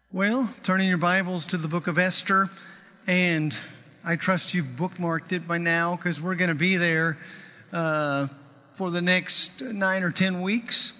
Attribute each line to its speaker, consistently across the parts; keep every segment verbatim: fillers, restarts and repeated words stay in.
Speaker 1: Well, turning your Bibles to the book of Esther, and I trust you've bookmarked it by now because we're going to be there uh, for the next nine or ten weeks.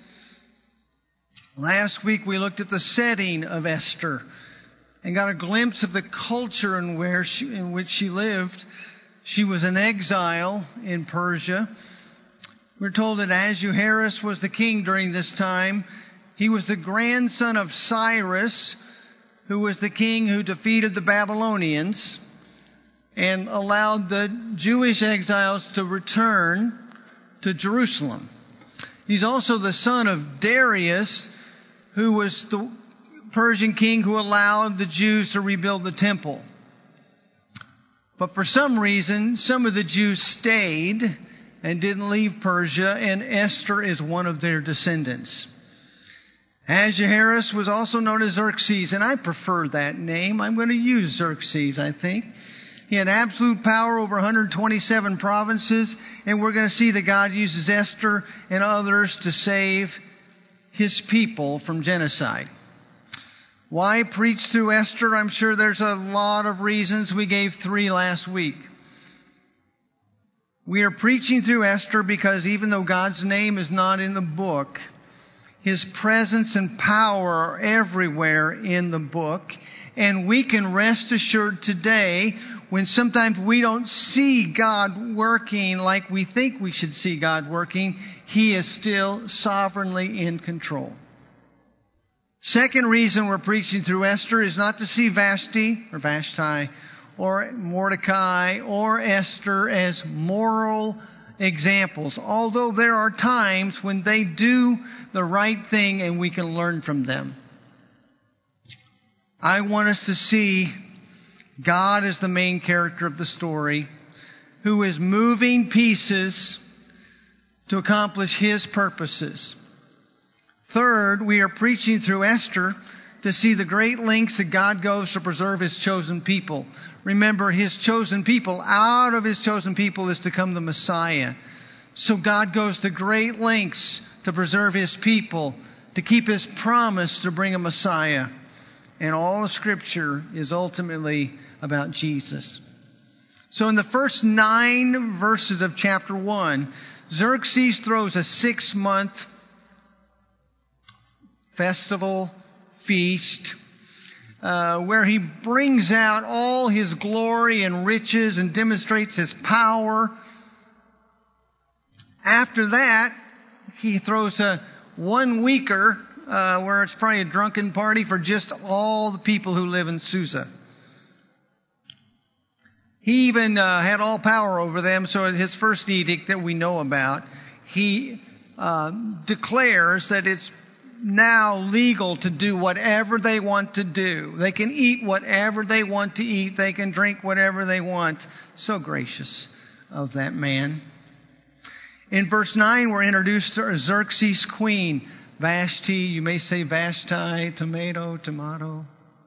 Speaker 1: Last week we looked at the setting of Esther and got a glimpse of the culture in, where she, in which she lived. She was in exile in Persia. We're told that Ahasuerus was the king during this time. He was the grandson of Cyrus, who was the king who defeated the Babylonians and allowed the Jewish exiles to return to Jerusalem. He's also the son of Darius, who was the Persian king who allowed the Jews to rebuild the temple. But for some reason, some of the Jews stayed and didn't leave Persia, and Esther is one of their descendants. Ahasuerus was also known as Xerxes, and I prefer that name. I'm going to use Xerxes, I think. He had absolute power over one hundred twenty-seven provinces, and we're going to see that God uses Esther and others to save His people from genocide. Why preach through Esther? I'm sure there's a lot of reasons. We gave three last week. We are preaching through Esther because even though God's name is not in the book, His presence and power are everywhere in the book. And we can rest assured today, when sometimes we don't see God working like we think we should see God working, He is still sovereignly in control. Second reason we're preaching through Esther is not to see Vashti or Vashti or Mordecai or Esther as moral examples, although there are times when they do the right thing and we can learn from them. I want us to see God as the main character of the story, who is moving pieces to accomplish His purposes. Third, we are preaching through Esther to see the great lengths that God goes to preserve His chosen people. Remember, His chosen people, out of His chosen people is to come the Messiah. So God goes to great lengths to preserve His people, to keep His promise to bring a Messiah. And all of Scripture is ultimately about Jesus. So in the first nine verses of chapter one, Xerxes throws a six-month festival feast uh, where he brings out all his glory and riches and demonstrates his power. After that, he throws a one-weeker uh, where it's probably a drunken party for just all the people who live in Susa. He even uh, had all power over them, so in his first edict that we know about, he uh, declares that it's now legal to do whatever they want to do. They can eat whatever they want to eat. They can drink whatever they want. So gracious of that man. In verse nine, we're introduced to Xerxes' queen, Vashti. You may say Vashti, tomato, tomato.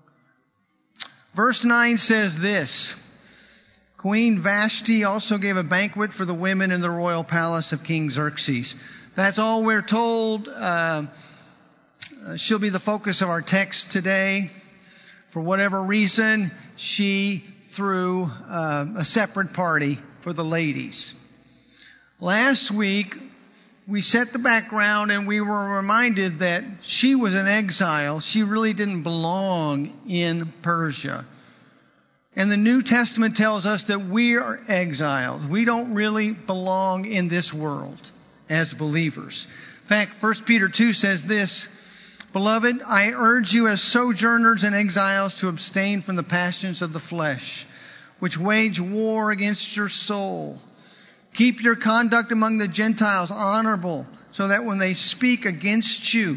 Speaker 1: Verse nine says this: Queen Vashti also gave a banquet for the women in the royal palace of King Xerxes. That's all we're told. Uh, she'll be the focus of our text today. For whatever reason, she threw uh, a separate party for the ladies. Last week, we set the background and we were reminded that she was in exile. She really didn't belong in Persia. And the New Testament tells us that we are exiles. We don't really belong in this world as believers. In fact, First Peter two says this: Beloved, I urge you as sojourners and exiles to abstain from the passions of the flesh, which wage war against your soul. Keep your conduct among the Gentiles honorable, so that when they speak against you,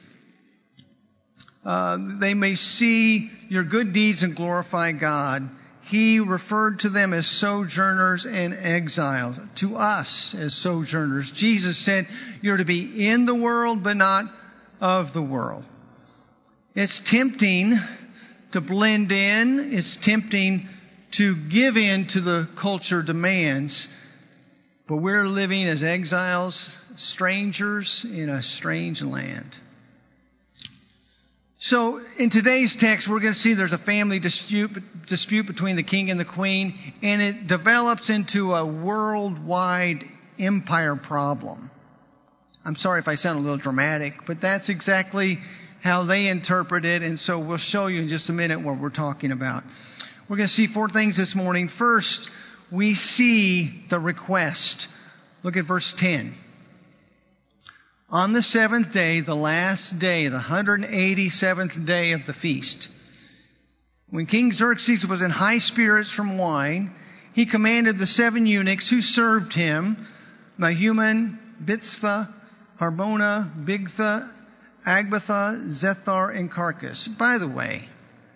Speaker 1: uh, they may see your good deeds and glorify God. He referred to them as sojourners and exiles, to us as sojourners. Jesus said, you're to be in the world, but not of the world. It's tempting to blend in. It's tempting to give in to the culture demands. But we're living as exiles, strangers in a strange land. So in today's text, we're going to see there's a family dispute, dispute between the king and the queen, and it develops into a worldwide empire problem. I'm sorry if I sound a little dramatic, but that's exactly how they interpret it, and so we'll show you in just a minute what we're talking about. We're going to see four things this morning. First, we see the request. Look at verse ten. On the seventh day, the last day, the one hundred eighty-seventh day of the feast, when King Xerxes was in high spirits from wine, he commanded the seven eunuchs who served him, Mehuman, Biztha, Harbona, Bigtha, Agbatha, Zethar, and Carcass. By the way,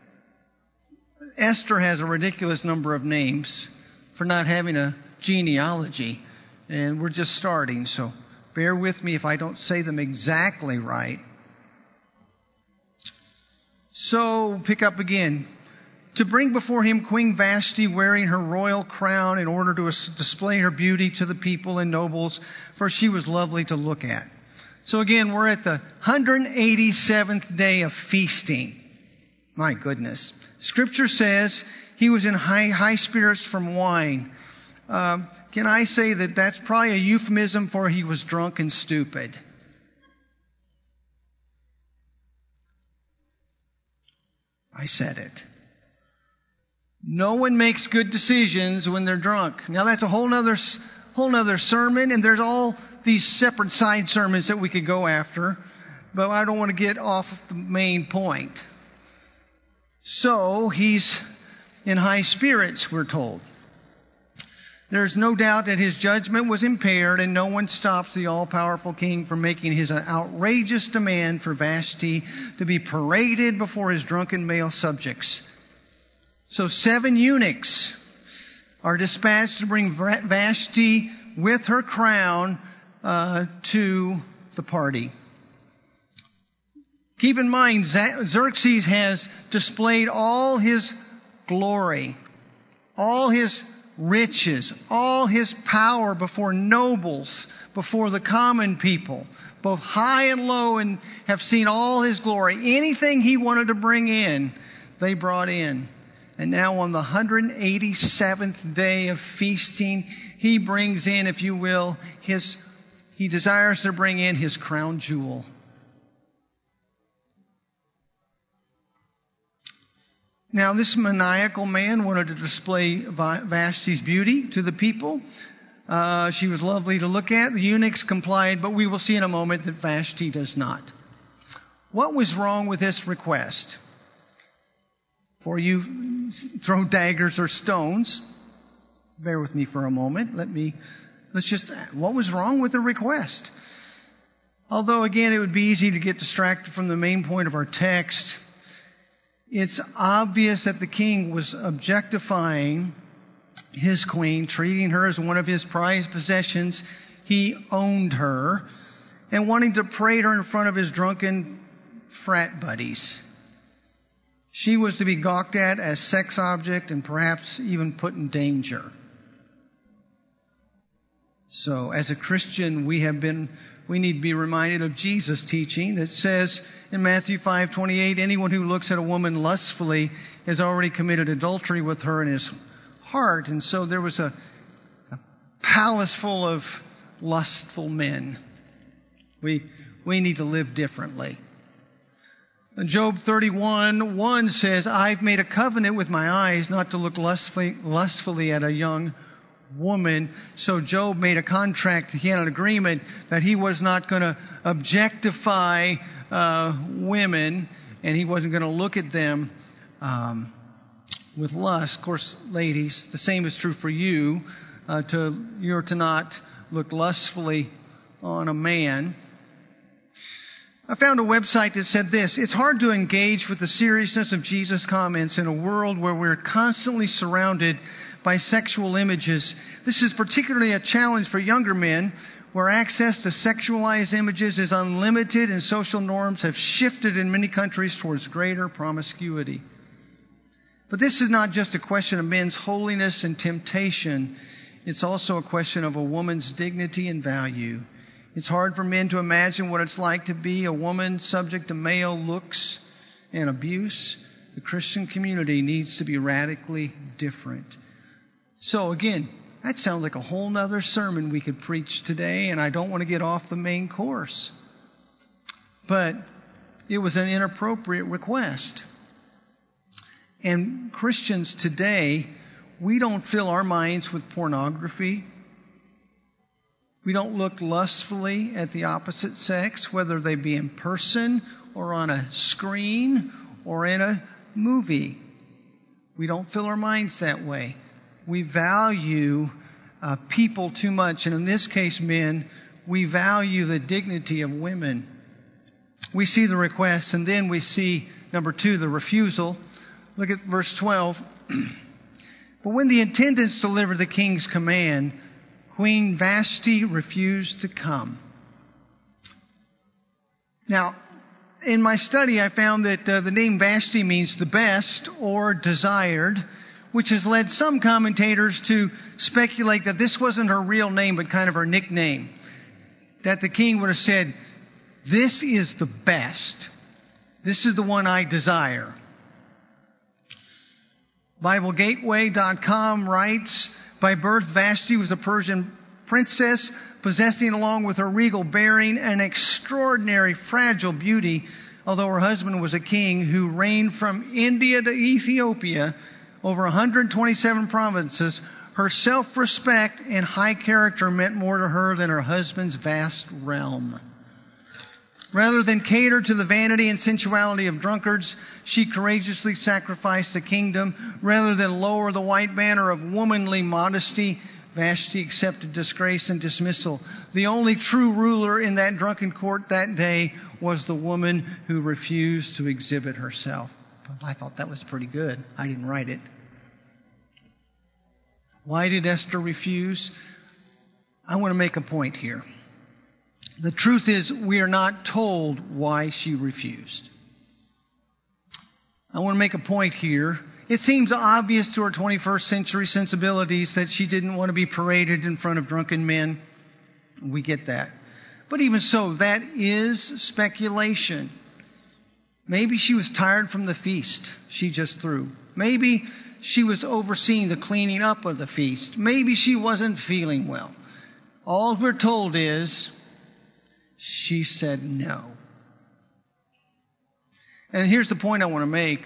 Speaker 1: Esther has a ridiculous number of names for not having a genealogy, and we're just starting, so bear with me if I don't say them exactly right. So, pick up again. To bring before him Queen Vashti wearing her royal crown in order to display her beauty to the people and nobles, for she was lovely to look at. So again, we're at the one hundred eighty-seventh day of feasting. My goodness. Scripture says he was in high, high spirits from wine. Um, can I say that that's probably a euphemism for he was drunk and stupid? I said it. No one makes good decisions when they're drunk. Now that's a whole nother, whole nother sermon, and there's all these separate side sermons that we could go after, but I don't want to get off the main point. So he's in high spirits, we're told. There's no doubt that his judgment was impaired, and no one stops the all-powerful king from making his outrageous demand for Vashti to be paraded before his drunken male subjects. So seven eunuchs are dispatched to bring Vashti with her crown uh, to the party. Keep in mind, Xerxes has displayed all his glory, all his riches, all his power before nobles, before the common people, both high and low, and have seen all his glory. Anything he wanted to bring in, they brought in. And now on the one hundred eighty-seventh day of feasting, he brings in, if you will, his, he desires to bring in his crown jewel. Now, this maniacal man wanted to display Vashti's beauty to the people. Uh, she was lovely to look at. The eunuchs complied, but we will see in a moment that Vashti does not. What was wrong with this request? Before you throw daggers or stones, bear with me for a moment. Let me, let's just, what was wrong with the request? Although, again, it would be easy to get distracted from the main point of our text. It's obvious that the king was objectifying his queen, treating her as one of his prized possessions. He owned her, and wanting to parade her in front of his drunken frat buddies. She was to be gawked at as sex object and perhaps even put in danger. So, as a Christian, we have been, we need to be reminded of Jesus' teaching that says in Matthew five twenty-eight, anyone who looks at a woman lustfully has already committed adultery with her in his heart. And so there was a, a palace full of lustful men. We, we need to live differently. Job thirty-one one says, I've made a covenant with my eyes not to look lustfully, lustfully at a young woman. So Job made a contract, he had an agreement that he was not going to objectify uh, women, and he wasn't going to look at them um, with lust. Of course, ladies, the same is true for you. Uh, to you're to not look lustfully on a man. I found a website that said this: it's hard to engage with the seriousness of Jesus' comments in a world where we're constantly surrounded by sexual images. This is particularly a challenge for younger men, where access to sexualized images is unlimited and social norms have shifted in many countries towards greater promiscuity. But this is not just a question of men's holiness and temptation. It's also a question of a woman's dignity and value. It's hard for men to imagine what it's like to be a woman subject to male looks and abuse, the Christian community needs to be radically different. So again, that sounds like a whole nother sermon we could preach today, and I don't want to get off the main course. But it was an inappropriate request. And Christians today, we don't fill our minds with pornography. We don't look lustfully at the opposite sex, whether they be in person or on a screen or in a movie. We don't fill our minds that way. We value uh, people too much. And in this case, men, we value the dignity of women. We see the request, and then we see, number two, the refusal. Look at verse twelve. But when the attendants delivered the king's command, Queen Vashti refused to come. Now, in my study, I found that uh, the name Vashti means the best or desired, which has led some commentators to speculate that this wasn't her real name, but kind of her nickname. That the king would have said, "This is the best. This is the one I desire." Bible Gateway dot com writes, by birth Vashti was a Persian princess, possessing along with her regal bearing an extraordinary fragile beauty, although her husband was a king who reigned from India to Ethiopia over one hundred twenty-seven provinces. Her self-respect and high character meant more to her than her husband's vast realm. Rather than cater to the vanity and sensuality of drunkards, she courageously sacrificed the kingdom. Rather than lower the white banner of womanly modesty, Vashti accepted disgrace and dismissal. The only true ruler in that drunken court that day was the woman who refused to exhibit herself. I thought that was pretty good. I didn't write it. Why did Esther refuse? I want to make a point here. The truth is, we are not told why she refused. I want to make a point here. It seems obvious to our twenty-first century sensibilities that she didn't want to be paraded in front of drunken men. We get that. But even so, that is speculation. Maybe she was tired from the feast she just threw. Maybe she was overseeing the cleaning up of the feast. Maybe she wasn't feeling well. All we're told is she said no. And here's the point I want to make.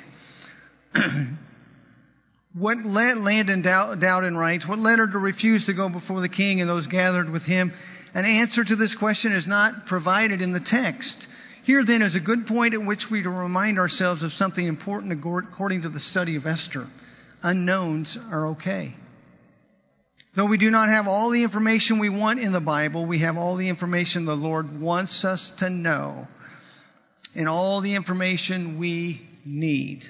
Speaker 1: What led Landon Dowden writes, what led her to refuse to go before the king and those gathered with him? An answer to this question is not provided in the text. Here then is a good point at which we to remind ourselves of something important according to the study of Esther. Unknowns are okay. Though we do not have all the information we want in the Bible, we have all the information the Lord wants us to know, and all the information we need.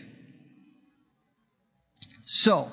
Speaker 1: So,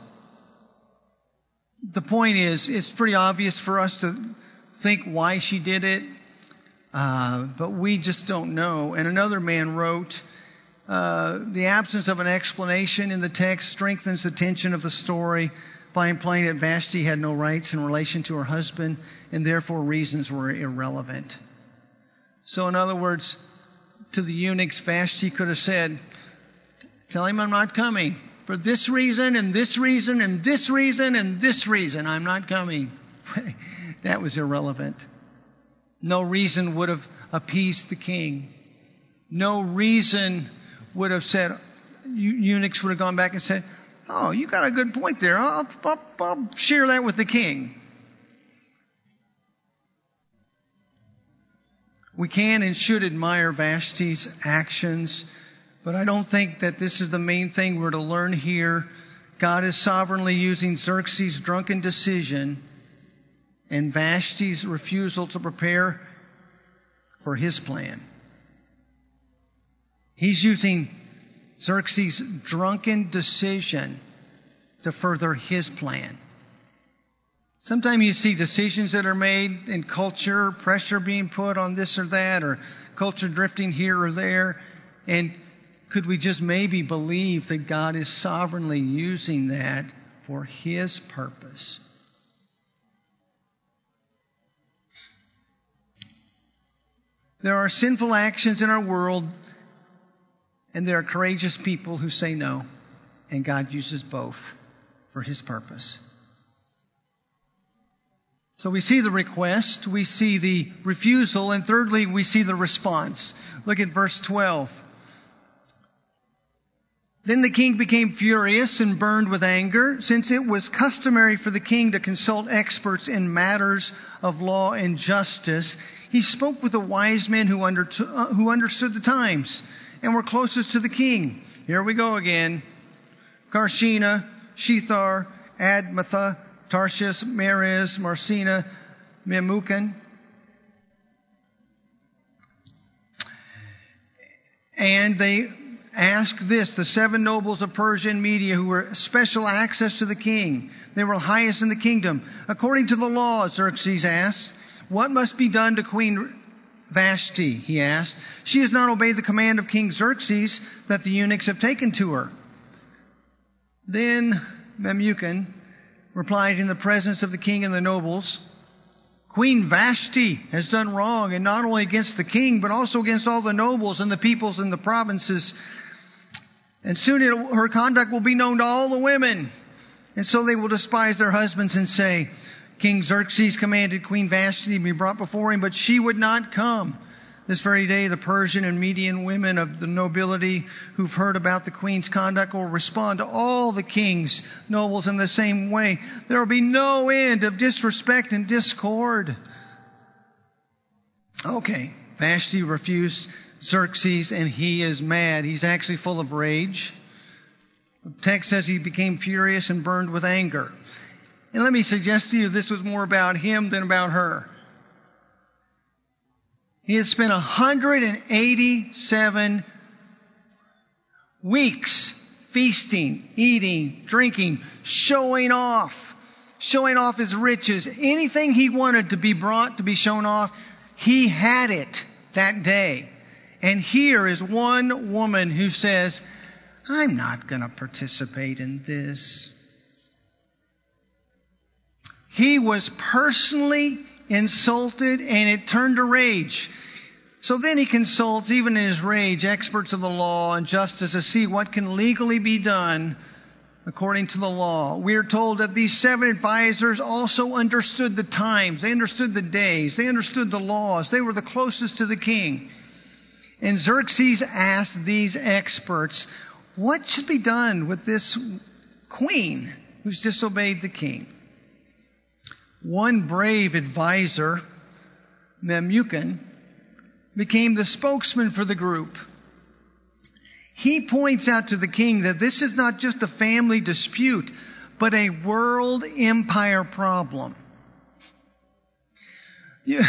Speaker 1: the point is, it's pretty obvious for us to think why she did it, uh, but we just don't know. And another man wrote, uh, the absence of an explanation in the text strengthens the tension of the story by implying that Vashti had no rights in relation to her husband, and therefore reasons were irrelevant. So in other words, to the eunuchs, Vashti could have said, tell him I'm not coming. For this reason, and this reason, and this reason, and this reason, I'm not coming. That was irrelevant. No reason would have appeased the king. No reason would have said, eunuchs would have gone back and said, oh, you got a good point there. I'll, I'll, I'll share that with the king. We can and should admire Vashti's actions, but I don't think that this is the main thing we're to learn here. God is sovereignly using Xerxes' drunken decision and Vashti's refusal to prepare for his plan. He's using Xerxes' drunken decision to further his plan. Sometimes you see decisions that are made in culture, pressure being put on this or that, or culture drifting here or there. And could we just maybe believe that God is sovereignly using that for his purpose? There are sinful actions in our world And there are courageous people who say no. And God uses both for His purpose. So we see the request, we see the refusal, and thirdly, we see the response. Look at verse twelve. Then the king became furious and burned with anger, since it was customary for the king to consult experts in matters of law and justice. He spoke with the wise men who, under, uh, who understood the times and were closest to the king. Here we go again. Karshena, Shethar, Admatha, Tarshish, Meres, Marsena, Memucan. And they asked this, the seven nobles of Persia and Media who were special access to the king. They were highest in the kingdom. According to the law, Xerxes asked, what must be done to Queen Vashti? He asked. She has not obeyed the command of King Xerxes that the eunuchs have taken to her. Then Memucan replied in the presence of the king and the nobles, Queen Vashti has done wrong, and not only against the king, but also against all the nobles and the peoples in the provinces. And soon it, her conduct will be known to all the women. And so they will despise their husbands and say, King Xerxes commanded Queen Vashti to be brought before him, but she would not come. This very day, the Persian and Median women of the nobility who've heard about the queen's conduct will respond to all the king's nobles in the same way. There will be no end of disrespect and discord. Okay, Vashti refused Xerxes, and he is mad. He's actually full of rage. The text says he became furious and burned with anger. And let me suggest to you this was more about him than about her. He has spent one hundred eighty-seven weeks feasting, eating, drinking, showing off, showing off his riches. Anything he wanted to be brought to be shown off, he had it that day. And here is one woman who says, I'm not going to participate in this. He was personally insulted, and it turned to rage. So then he consults, even in his rage, experts of the law and justice to see what can legally be done according to the law. We are told that these seven advisors also understood the times. They understood the days. They understood the laws. They were the closest to the king. And Xerxes asked these experts, what should be done with this queen who's disobeyed the king? One brave advisor, Memucan, became the spokesman for the group. He points out to the king that this is not just a family dispute, but a world empire problem. You,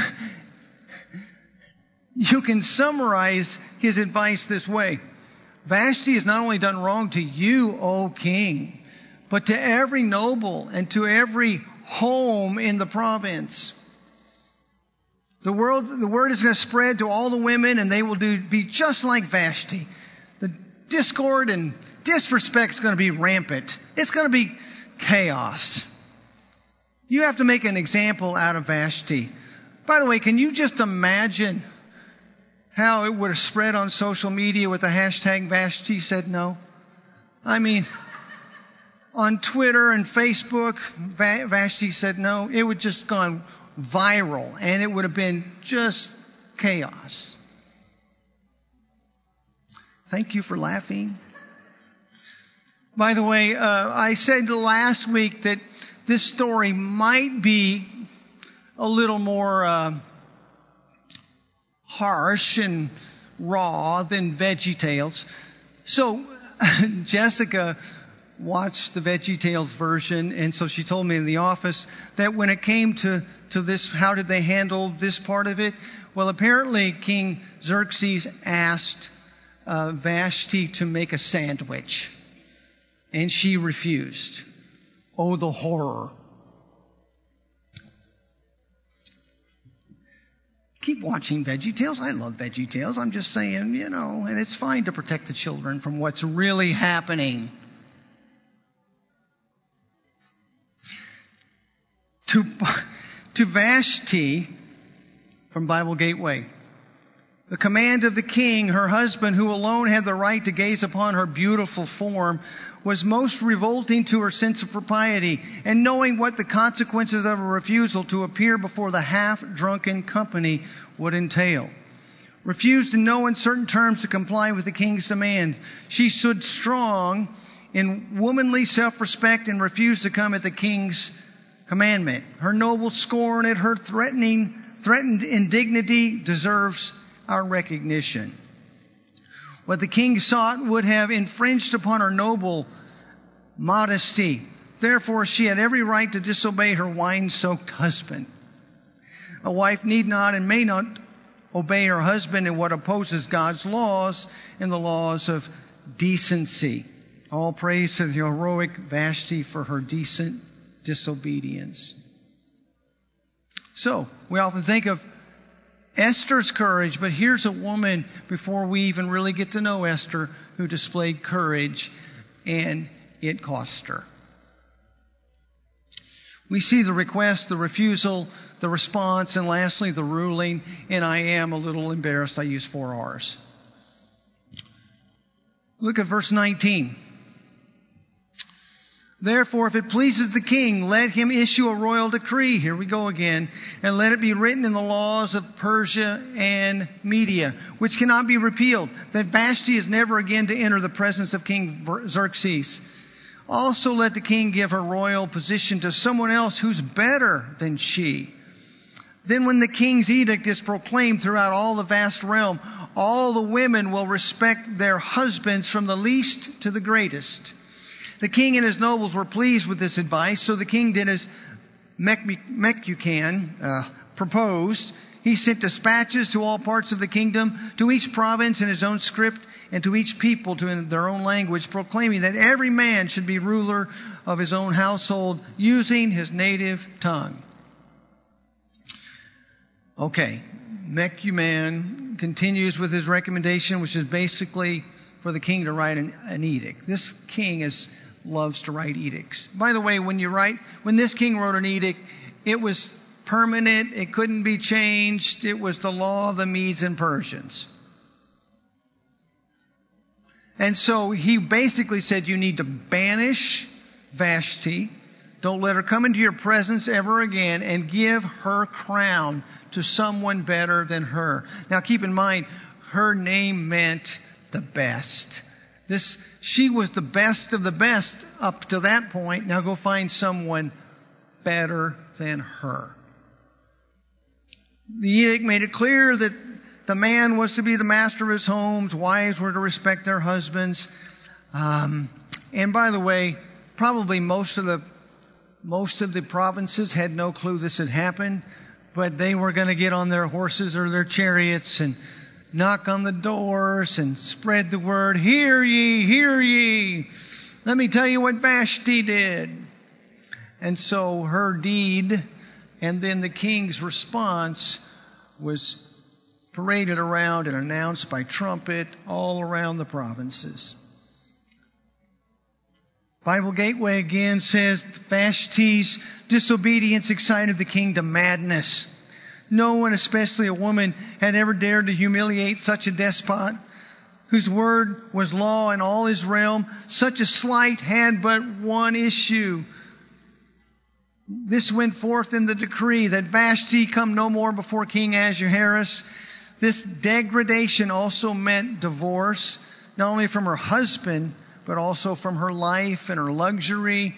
Speaker 1: you can summarize his advice this way. Vashti has not only done wrong to you, O king, but to every noble and to every home in the province. The world, the word is going to spread to all the women, and they will do, be just like Vashti. The discord and disrespect is going to be rampant. It's going to be chaos. You have to make an example out of Vashti. By the way, can you just imagine how it would have spread on social media with the hashtag Vashti said no? I mean, on Twitter and Facebook, Vashti said no. It would just gone viral, and it would have been just chaos. Thank you for laughing. By the way, uh, I said last week that this story might be a little more uh, harsh and raw than VeggieTales. So Jessica watched the VeggieTales version, and so she told me in the office that when it came to, to this, how did they handle this part of it? Well, apparently King Xerxes asked uh, Vashti to make a sandwich, and she refused. Oh, the horror. Keep watching VeggieTales. I love VeggieTales. I'm just saying, you know, and it's fine to protect the children from what's really happening. To, to Vashti from Bible Gateway, The command of the king, her husband, who alone had the right to gaze upon her beautiful form, was most revolting to her sense of propriety, and knowing what the consequences of a refusal to appear before the half-drunken company would entail. Refused in no uncertain terms to comply with the king's demand. She stood strong in womanly self-respect and refused to come at the king's commandment. Her noble scorn at her threatening, threatened indignity deserves our recognition. What the king sought would have infringed upon her noble modesty. Therefore, she had every right to disobey her wine-soaked husband. A wife need not and may not obey her husband in what opposes God's laws and the laws of decency. All praise to the heroic Vashti for her decent disobedience. So, we often think of Esther's courage, but here's a woman, before we even really get to know Esther, who displayed courage, and it cost her. We see the request, the refusal, the response, and lastly, the ruling, and I am a little embarrassed I use four R's. Look at verse nineteen. Therefore, if it pleases the king, let him issue a royal decree. Here we go again. And let it be written in the laws of Persia and Media, which cannot be repealed, that Vashti is never again to enter the presence of King Xerxes. Also let the king give her royal position to someone else who's better than she. Then when the king's edict is proclaimed throughout all the vast realm, all the women will respect their husbands from the least to the greatest. The king and his nobles were pleased with this advice, so the king did as Memucan uh, proposed. He sent dispatches to all parts of the kingdom, to each province in his own script, and to each people to in their own language, proclaiming that every man should be ruler of his own household, using his native tongue. Okay, Memucan continues with his recommendation, which is basically for the king to write an, an edict. This king is loves to write edicts. By the way, when you write, when this king wrote an edict, it was permanent. It couldn't be changed. It was the law of the Medes and Persians. And so he basically said, you need to banish Vashti. Don't let her come into your presence ever again, and give her crown to someone better than her. Now keep in mind, her name meant the best. This, she was the best of the best up to that point. Now go find someone better than her. The edict made it clear that the man was to be the master of his homes. Wives were to respect their husbands. Um, and by the way, probably most of the most of the provinces had no clue this had happened, but they were going to get on their horses or their chariots and knock on the doors and spread the word, hear ye, hear ye. Let me tell you what Vashti did. And so her deed and then the king's response was paraded around and announced by trumpet all around the provinces. Bible Gateway again says Vashti's disobedience excited the king to madness. No one, especially a woman, had ever dared to humiliate such a despot, whose word was law in all his realm. Such a slight had but one issue. This went forth in the decree that Vashti come no more before King Ahasuerus. This degradation also meant divorce, not only from her husband, but also from her life and her luxury.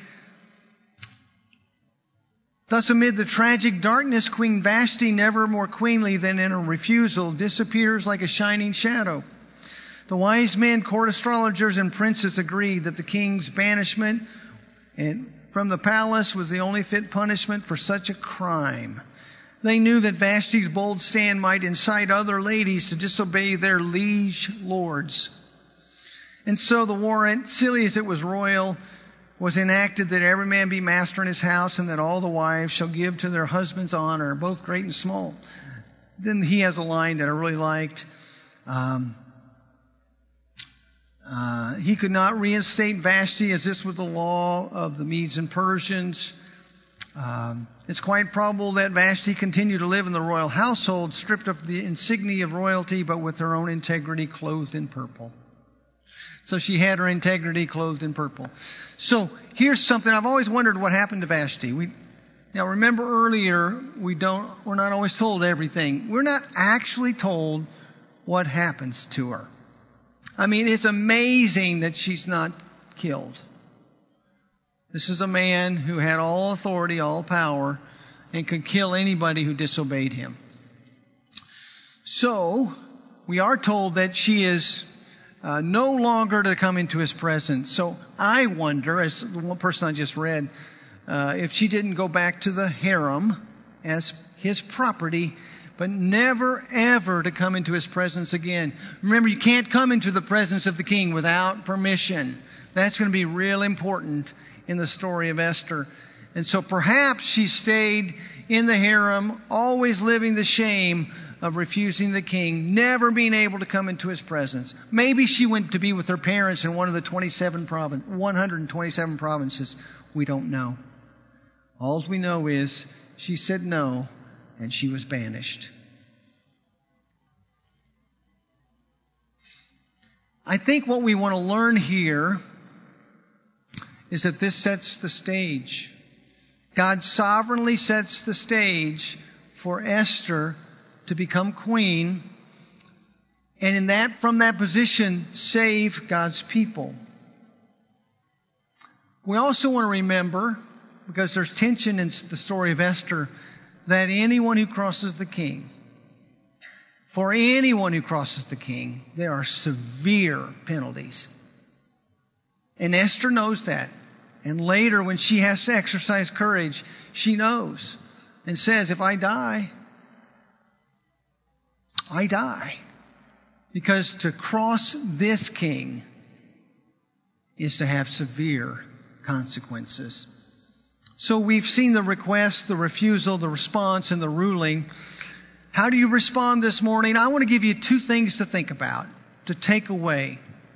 Speaker 1: Thus, amid the tragic darkness, Queen Vashti, never more queenly than in her refusal, disappears like a shining shadow. The wise men, court astrologers, and princes agreed that the king's banishment and from the palace was the only fit punishment for such a crime. They knew that Vashti's bold stand might incite other ladies to disobey their liege lords. And so the warrant, silly as it was royal, was enacted that every man be master in his house, and that all the wives shall give to their husbands honor, both great and small. Then he has a line that I really liked. Um, uh, he could not reinstate Vashti, as this was the law of the Medes and Persians. Um, it's quite probable that Vashti continued to live in the royal household, stripped of the insignia of royalty, but with her own integrity clothed in purple. So she had her integrity clothed in purple. So here's something. I've always wondered what happened to Vashti. We, now remember earlier, we don't, we're not always told everything. We're not actually told what happens to her. I mean, it's amazing that she's not killed. This is a man who had all authority, all power, and could kill anybody who disobeyed him. So, we are told that she is uh, no longer to come into his presence. So, I wonder, as the one person I just read, uh, if she didn't go back to the harem as his property, but never, ever to come into his presence again. Remember, you can't come into the presence of the king without permission. That's going to be real important in the story of Esther. And so perhaps she stayed in the harem, always living the shame of refusing the king, never being able to come into his presence. Maybe she went to be with her parents in one of the twenty-seven province, one hundred twenty-seven provinces. We don't know. All we know is she said no, and she was banished. I think what we want to learn here is that this sets the stage. God sovereignly sets the stage for Esther to become queen, and in that, from that position, save God's people. We also want to remember, because there's tension in the story of Esther, that anyone who crosses the king, for anyone who crosses the king, there are severe penalties. And Esther knows that. And later, when she has to exercise courage, she knows and says, if I die, I die. Because to cross this king is to have severe consequences. So we've seen the request, the refusal, the response, and the ruling. How do you respond this morning? I want to give you two things to think about, to take away.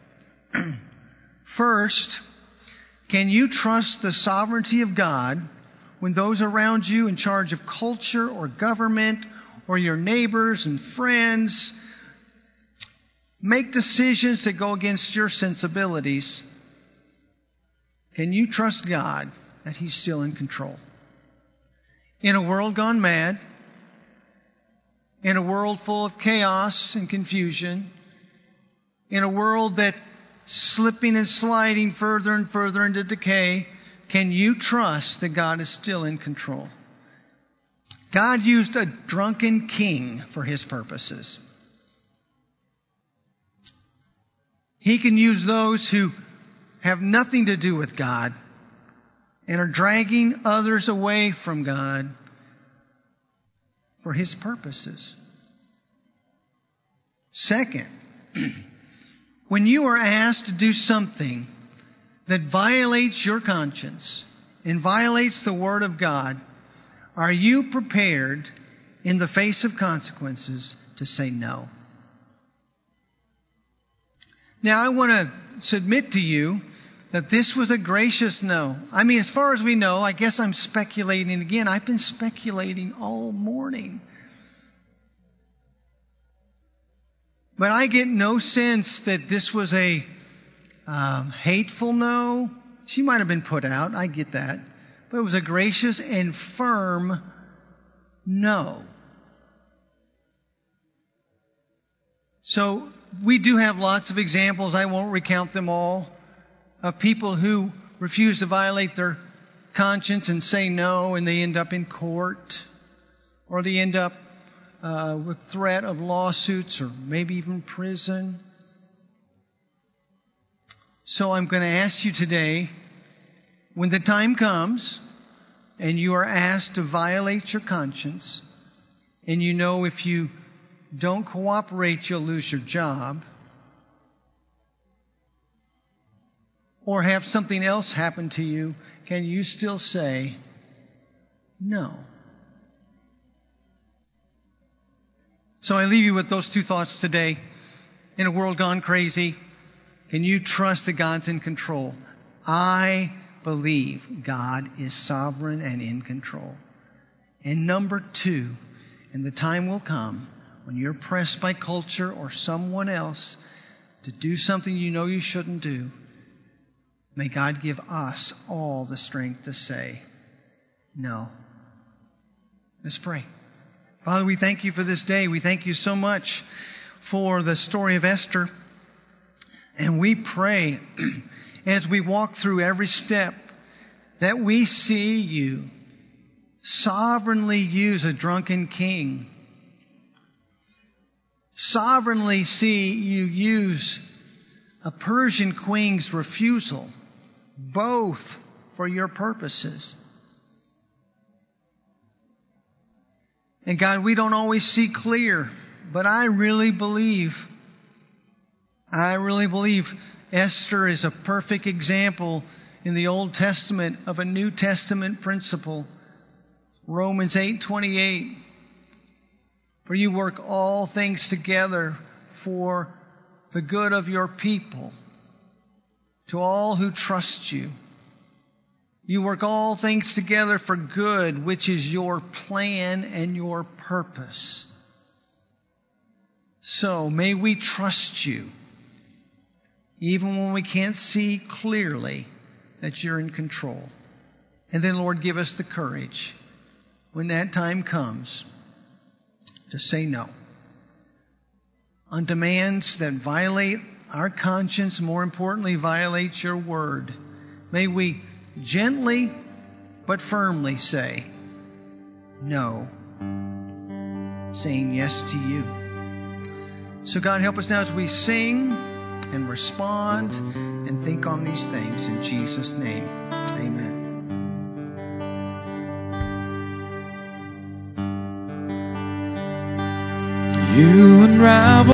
Speaker 1: First, can you trust the sovereignty of God when those around you in charge of culture or government or your neighbors and friends make decisions that go against your sensibilities? Can you trust God that He's still in control? In a world gone mad, in a world full of chaos and confusion, in a world that slipping and sliding further and further into decay, can you trust that God is still in control? God used a drunken king for His purposes. He can use those who have nothing to do with God and are dragging others away from God for His purposes. Second, when you are asked to do something that violates your conscience and violates the Word of God, are you prepared in the face of consequences to say no? Now, I want to submit to you that this was a gracious no. I mean, as far as we know, I guess I'm speculating again. I've been speculating all morning. But I get no sense that this was a um, hateful no. She might have been put out. I get that. But it was a gracious and firm no. So we do have lots of examples. I won't recount them all, of people who refuse to violate their conscience and say no, and they end up in court, or they end up uh, with threat of lawsuits or maybe even prison. So I'm going to ask you today, when the time comes and you are asked to violate your conscience, and you know if you don't cooperate you'll lose your job, or have something else happen to you, can you still say no? So I leave you with those two thoughts today. In a world gone crazy, can you trust that God's in control? I believe God is sovereign and in control. And number two, and the time will come when you're pressed by culture or someone else to do something you know you shouldn't do, may God give us all the strength to say, no. Let's pray. Father, we thank you for this day. We thank you so much for the story of Esther. And we pray as we walk through every step that we see you sovereignly use a drunken king. Sovereignly see you use a Persian queen's refusal, both for your purposes. And God, we don't always see clear, but I really believe, I really believe Esther is a perfect example in the Old Testament of a New Testament principle. Romans eight twenty-eight. For you work all things together for the good of your people, to all who trust you. You work all things together for good, which is your plan and your purpose. So may we trust you, even when we can't see clearly that you're in control. And then, Lord, give us the courage when that time comes to say no on demands that violate our conscience, more importantly, violate your word. May we gently but firmly say no, saying yes to you. So God, help us now as we sing and respond and think on these things. In Jesus' name, amen.
Speaker 2: You unravel